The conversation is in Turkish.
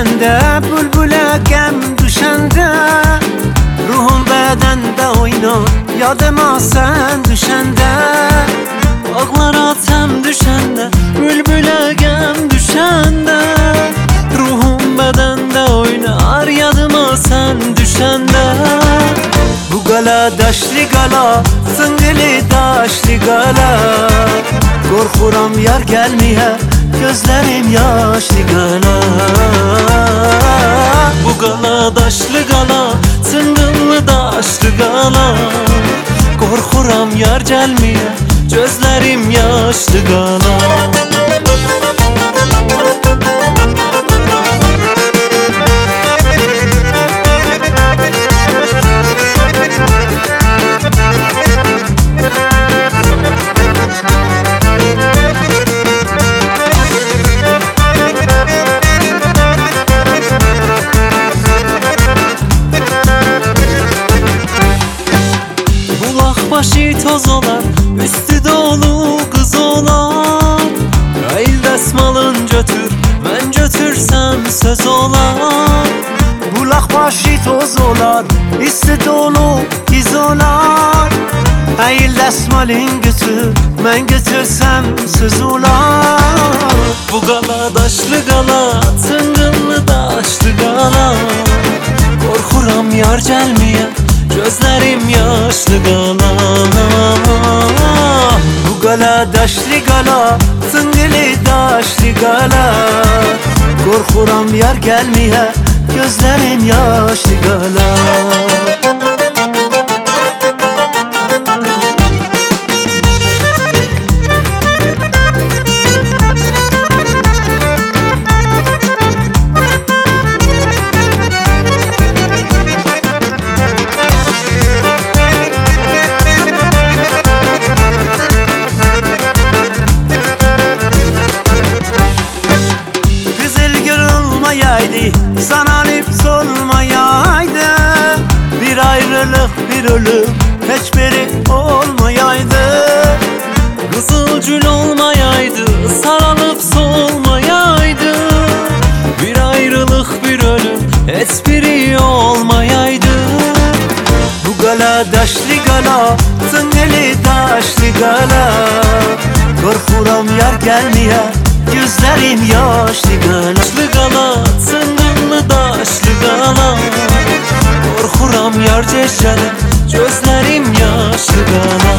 düşende, bülbüle gem düşende, ruhum bedende oynar, yadıma sen düşende. Ağlar atem düşende, bülbüle gem düşende, ruhum bedende oynar, yadıma sen düşende. Bu gala daşlı gala, sıngılı daşlı gala, korkuram yar gelmeye, gözlerim yaşlı gala. Bu gala daşlı gala, sıngılı daşlı gala, korkuram yar gelmeye, gözlerim yaşlı gala. Başı toz olan, üstü dolu kız olan, el desmalın götür, ben götürsem söz olan. Bulak başı toz olan, üstü dolu kız olan, el desmalın götür, ben götürsem söz olan. Bu gala daşlı gala, tıngıllı daşlı gala, korkuram yar gelmeye, gözlerim yaşlı gala. Bu gala daşlı gala, tıngılı daşlı gala, korkuram yar gelmeye, gözlerim yaşlı gala. Sana lips olmayaydı, bir ayrılık bir ölüm hiçbiri olmayaydı. Kızılgül olmayaydı, sarılıp solmayaydı, bir ayrılık bir ölüm hiçbiri olmayaydı. Bu gala daşlı gala, tıngılı daşlı gala, korkuram yar gelmeye, gözlerim yaşlı gala. Daşlı gala, tıngılı daşlı gala, korkuram yar geçene, gözlerim yaşlı gala.